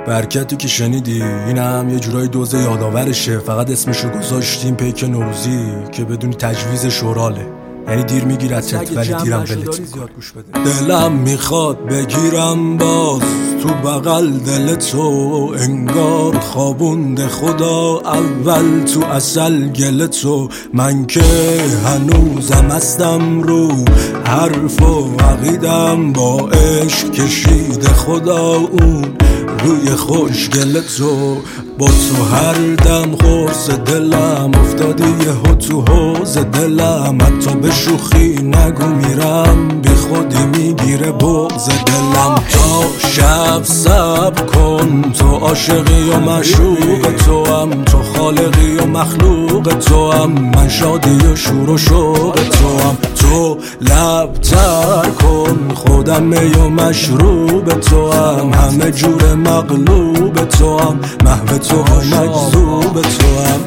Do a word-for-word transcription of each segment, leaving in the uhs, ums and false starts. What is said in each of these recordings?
برکتی که شنیدی اینم یه جورای دوزه یادآورشه، فقط اسمشو گذاشتیم پیک نوروزی که بدونی تجویز شوراله، یعنی دیر میگیرتت ولی دیرم ولت میکنه. دلم میخواد بگیرم باز تو بغل دل تو، انگار خوابونده خدا اول تو اصل گل تو. من که هنوزم هستم رو حرف و عقیدم، با عشق کشیده خدا اون روی خوشگل تو. با تو هر دم خورس دلم افتادی یهو تو حوض دلم، حتی به شوخی نگو میرم بی خودی میگیره بغض دلم. تا شب صبر کن، تو عاشقی و معشوق تو هم، تو خالقی و مخلوق تو هم، من شادی و شور و شوق تو هم. تو لب تر کن، خودم می و مشروب تو هم، همه جور مغلوب تو هم، محو تو و مجذوب تو هم.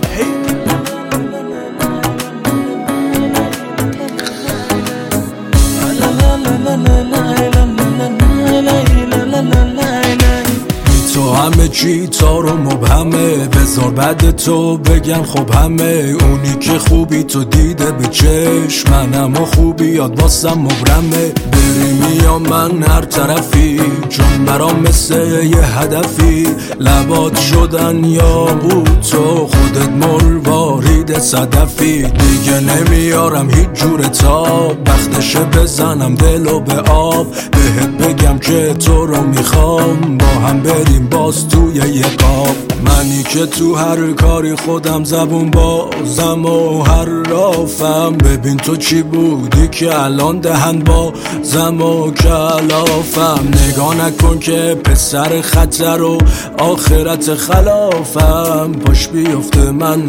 تو همه چی تار و مبهمه، بذار بعد تو بگم خب همه. اونی که خوبی تو دیده به چشم، منم و خوبیات واسم مبرمه. بریم یا من هر طرفی، چون برام مثل یه هدفی. لبات شدن یا بود تو خودت مروارید صدفی. دیگه نمیارم هیچ جور تاب، وقتشه بزنم دلو به آب. بهت بگم که تو رو میخوام، با هم بریم باز توی یه قاب. منی که تو هر کاری خودم زبون بازم و هر رافم. ببین تو چی بودی که الان دهن بازم و کلافم. نگاه نکن که پسر خطر و آخرت خلافم. پاش بیفته من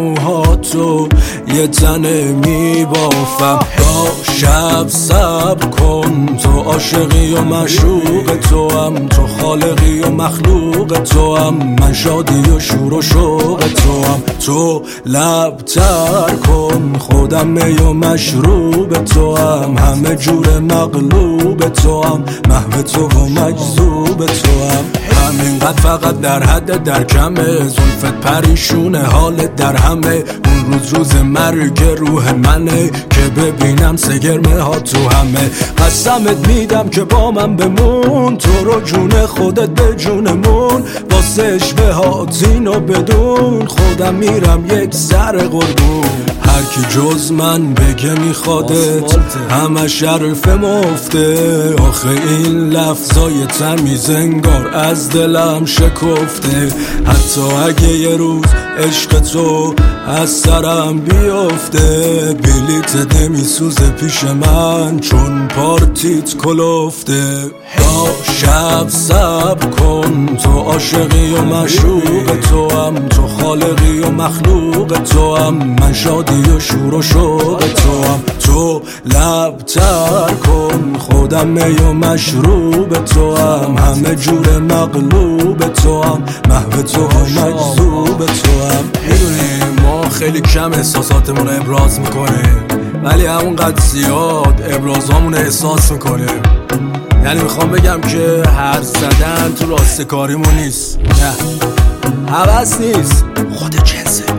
موهاتو یه تنه میبافم. با شب صبر کن، تو عاشقی و معشوق تو هم، تو خالقی و مخلوق تو هم، من شادی و شور و شوق تو هم. تو لب تر کن، خودم می و مشروب تو هم، همه جور مغلوب تو هم، محو تو و مجذوب تو هم. همینقدر فقط در حد در کمه، زلفت پریشونه حالت در همه. اون روز روز مرگ روح منه، که ببینم سگرمه ها تو همه. قسمت میدم که با من بمون، تو رو جون خودت به جونمون. واسه اشوه هات اینو بدون، خودم میرم یک سر قربون. هر کی جز من بگه میخوادت، همه شرف مفته. آخه این لفظای تمیز انگار از دلم شکفته. حتی اگه یه روز عشق تو از سرم بیفته، بلیت دمی سوزه پیش من چون پارتیت کلفته. با شب صبر کن، تو عاشقی و معشوق تو هم، تو خالقی و مخلوق تو هم، من شادی و شور و شوق تو هم. تو لب تر کن، خودم می و مشروب تو هم، همه جور مغلوب تو هم، محو تو و مجذوب تو هم. میدونیم ما خیلی کم احساساتمون رو ابراز میکنیم، ولی همونقدر زیاد ابرازامون احساس میکنیم. یعنی میخوام بگم که هر زدن تو راستکاریمون نیست، نه هوس نیست، خود جنسه.